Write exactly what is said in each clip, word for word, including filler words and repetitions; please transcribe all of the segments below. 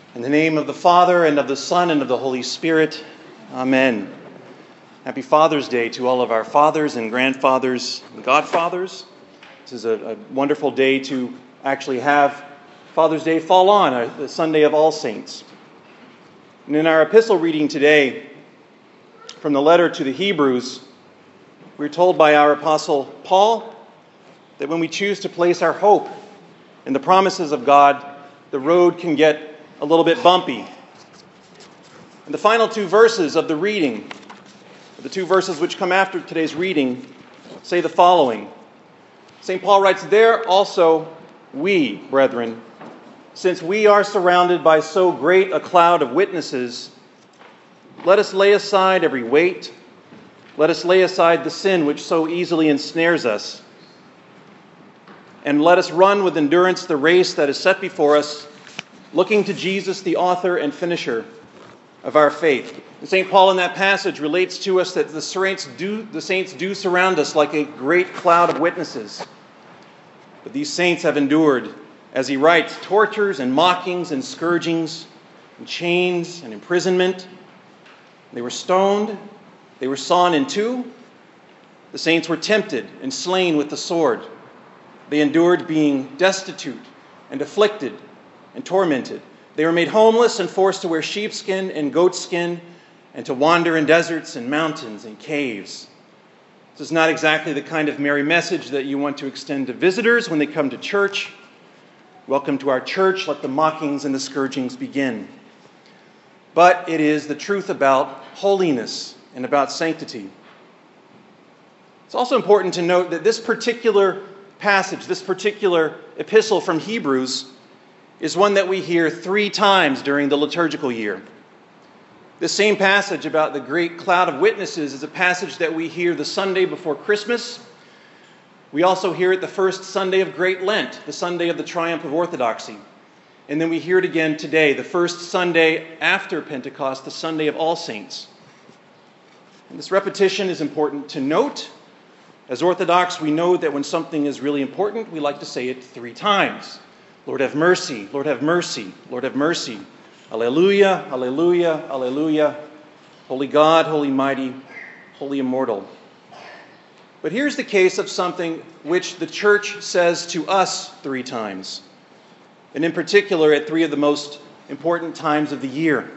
In the name of the Father, and of the Son, and of the Holy Spirit. Amen. Happy Father's Day to all of our fathers and grandfathers and godfathers. This is a, a wonderful day to actually have Father's Day fall on, uh, the Sunday of All Saints. And in our epistle reading today, from the letter to the Hebrews, we're told by our Apostle Paul that when we choose to place our hope in the promises of God, the road can get a little bit bumpy. And the final two verses of the reading, the two verses which come after today's reading, say the following. Saint Paul writes, "There also we, brethren, since we are surrounded by so great a cloud of witnesses, let us lay aside every weight, let us lay aside the sin which so easily ensnares us, and let us run with endurance the race that is set before us, looking to Jesus, the author and finisher of our faith." And Saint Paul in that passage relates to us that the saints do, the saints do surround us like a great cloud of witnesses. But these saints have endured, as he writes, tortures and mockings and scourgings and chains and imprisonment. They were stoned. They were sawn in two. The saints were tempted and slain with the sword. They endured being destitute and afflicted and tormented. They were made homeless and forced to wear sheepskin and goatskin and to wander in deserts and mountains and caves. This is not exactly the kind of merry message that you want to extend to visitors when they come to church. Welcome to our church. Let the mockings and the scourgings begin. But it is the truth about holiness and about sanctity. It's also important to note that this particular passage, this particular epistle from Hebrews, is one that we hear three times during the liturgical year. This same passage about the great cloud of witnesses is a passage that we hear the Sunday before Christmas. We also hear it the first Sunday of Great Lent, the Sunday of the triumph of orthodoxy. And then we hear it again today, the first Sunday after Pentecost, the Sunday of All Saints. And this repetition is important to note. As Orthodox, we know that when something is really important, we like to say it three times. Lord have mercy, Lord have mercy, Lord have mercy. Alleluia, alleluia, alleluia. Holy God, holy mighty, holy immortal. But here's the case of something which the Church says to us three times, and in particular at three of the most important times of the year.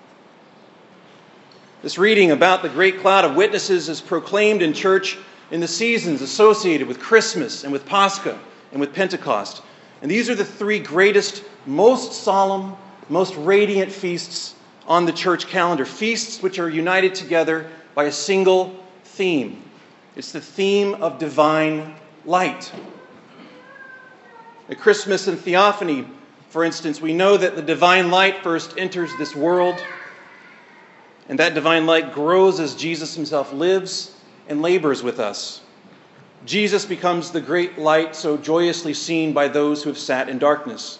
This reading about the great cloud of witnesses is proclaimed in church in the seasons associated with Christmas and with Pascha and with Pentecost. And these are the three greatest, most solemn, most radiant feasts on the church calendar. Feasts which are united together by a single theme. It's the theme of divine light. At Christmas and Theophany, for instance, we know that the divine light first enters this world, and that divine light grows as Jesus himself lives and labors with us. Jesus becomes the great light so joyously seen by those who have sat in darkness.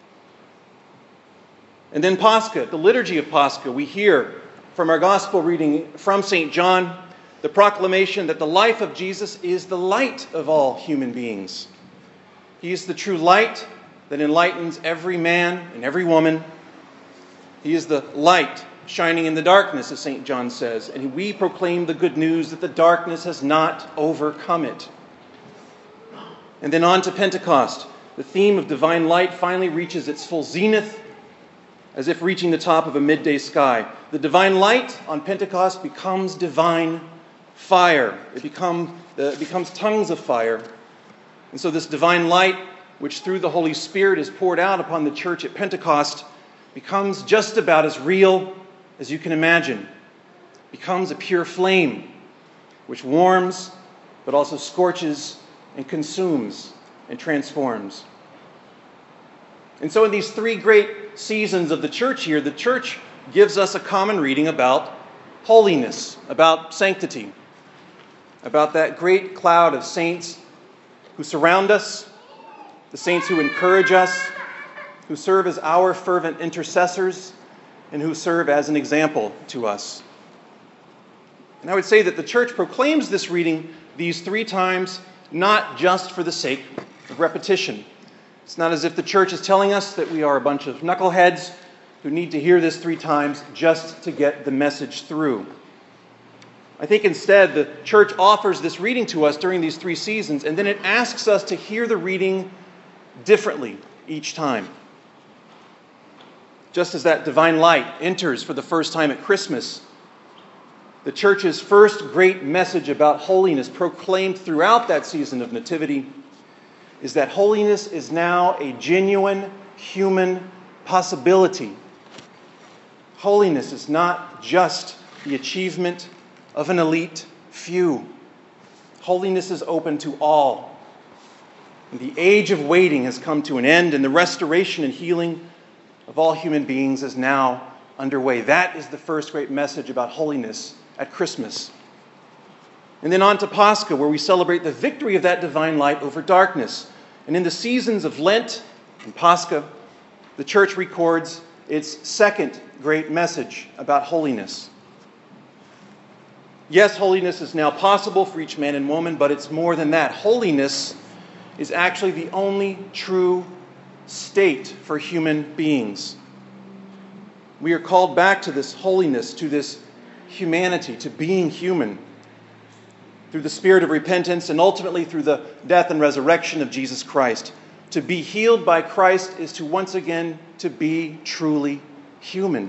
And then Pascha, the liturgy of Pascha, we hear from our gospel reading from Saint John the proclamation that the life of Jesus is the light of all human beings. He is the true light that enlightens every man and every woman. He is the light shining in the darkness, as Saint John says, and we proclaim the good news that the darkness has not overcome it. And then on to Pentecost. The theme of divine light finally reaches its full zenith, as if reaching the top of a midday sky. The divine light on Pentecost becomes divine fire. It, become, uh, it becomes tongues of fire. And so this divine light, which through the Holy Spirit is poured out upon the church at Pentecost, becomes just about as real as you can imagine. Becomes a pure flame, which warms, but also scorches and consumes and transforms. And so in these three great seasons of the church year, the church gives us a common reading about holiness, about sanctity, about that great cloud of saints who surround us, the saints who encourage us, who serve as our fervent intercessors, and who serve as an example to us. And I would say that the church proclaims this reading these three times not just for the sake of repetition. It's not as if the church is telling us that we are a bunch of knuckleheads who need to hear this three times just to get the message through. I think instead the church offers this reading to us during these three seasons, and then it asks us to hear the reading differently each time. Just as that divine light enters for the first time at Christmas, the church's first great message about holiness proclaimed throughout that season of Nativity is that holiness is now a genuine human possibility. Holiness is not just the achievement of an elite few. Holiness is open to all. And the age of waiting has come to an end, and the restoration and healing of all human beings is now underway. That is the first great message about holiness at Christmas. And then on to Pascha, where we celebrate the victory of that divine light over darkness. And in the seasons of Lent and Pascha, the church records its second great message about holiness. Yes, holiness is now possible for each man and woman, but it's more than that. Holiness is actually the only true state for human beings. We are called back to this holiness, to this humanity, to being human, through the spirit of repentance and ultimately through the death and resurrection of Jesus Christ. To be healed by Christ is to once again to be truly human.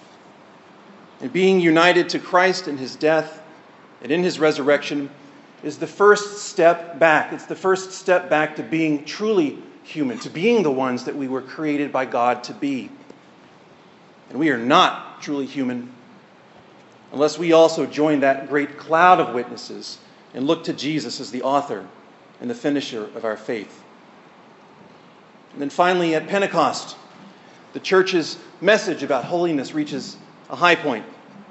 And being united to Christ in his death and in his resurrection is the first step back. It's the first step back to being truly human, to being the ones that we were created by God to be. And we are not truly human unless we also join that great cloud of witnesses and look to Jesus as the author and the finisher of our faith. And then finally, at Pentecost, the church's message about holiness reaches a high point.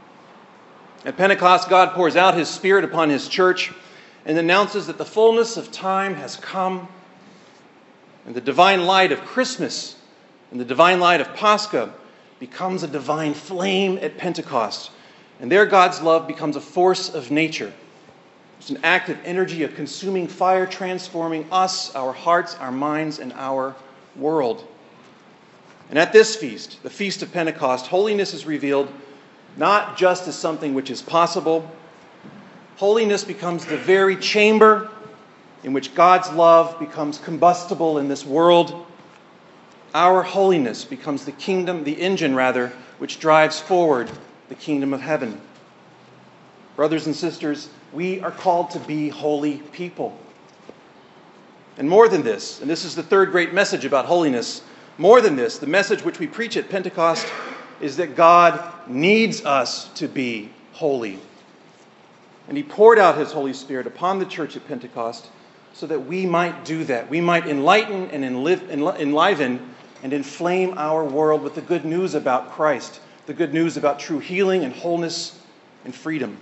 At Pentecost, God pours out his Spirit upon his church and announces that the fullness of time has come, and the divine light of Christmas and the divine light of Pascha becomes a divine flame at Pentecost. And there God's love becomes a force of nature. It's an active energy, a consuming fire transforming us, our hearts, our minds, and our world. And at this feast, the Feast of Pentecost, holiness is revealed not just as something which is possible. Holiness becomes the very chamber in which God's love becomes combustible in this world. Our holiness becomes the kingdom, the engine rather, which drives forward the kingdom of heaven. Brothers and sisters, we are called to be holy people. And more than this, and this is the third great message about holiness, more than this, the message which we preach at Pentecost is that God needs us to be holy. And he poured out his Holy Spirit upon the church at Pentecost so that we might do that. We might enlighten and enliven and inflame our world with the good news about Christ, the good news about true healing and wholeness and freedom.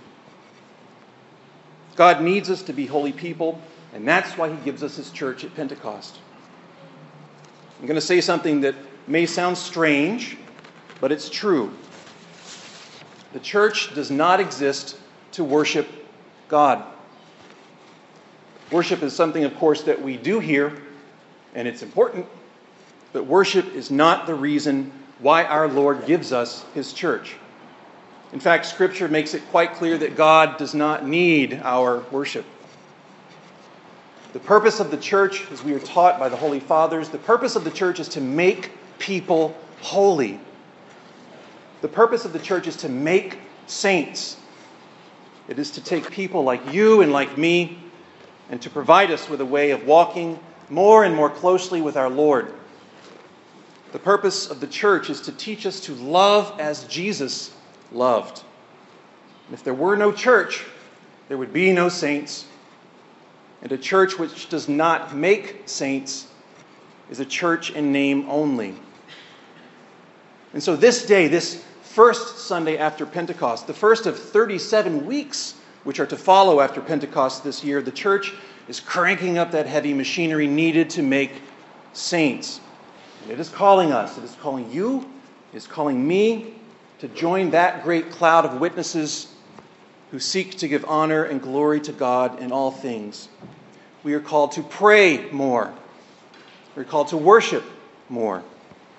God needs us to be holy people, and that's why he gives us his church at Pentecost. I'm going to say something that may sound strange, but it's true. The church does not exist to worship God. Worship is something, of course, that we do here, and it's important, but worship is not the reason why our Lord gives us his church. In fact, Scripture makes it quite clear that God does not need our worship. The purpose of the church, as we are taught by the Holy Fathers, the purpose of the church is to make people holy. The purpose of the church is to make saints. It is to take people like you and like me and to provide us with a way of walking more and more closely with our Lord. The purpose of the church is to teach us to love as Jesus loved. And if there were no church, there would be no saints. And a church which does not make saints is a church in name only. And so this day, this first Sunday after Pentecost, the first of thirty-seven weeks which are to follow after Pentecost this year, the church is cranking up that heavy machinery needed to make saints. And it is calling us, it is calling you, it is calling me to join that great cloud of witnesses who seek to give honor and glory to God in all things. We are called to pray more. We're called to worship more.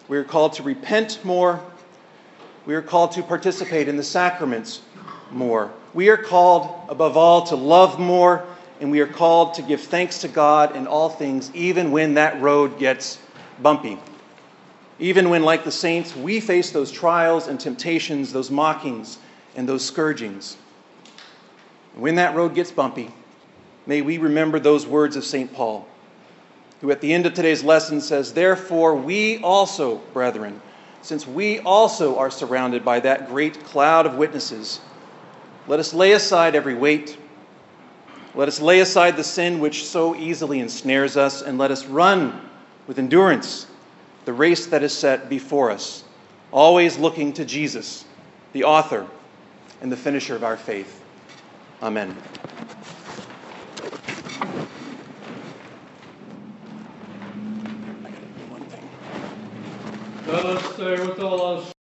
We are called to repent more. We are called to participate in the sacraments more. We are called, above all, to love more, and we are called to give thanks to God in all things, even when that road gets bumpy. Even when, like the saints, we face those trials and temptations, those mockings and those scourgings. When that road gets bumpy, may we remember those words of Saint Paul, who at the end of today's lesson says, "Therefore we also, brethren, since we also are surrounded by that great cloud of witnesses, let us lay aside every weight. Let us lay aside the sin which so easily ensnares us, and let us run with endurance the race that is set before us, always looking to Jesus, the author and the finisher of our faith." Amen. Let us say with all us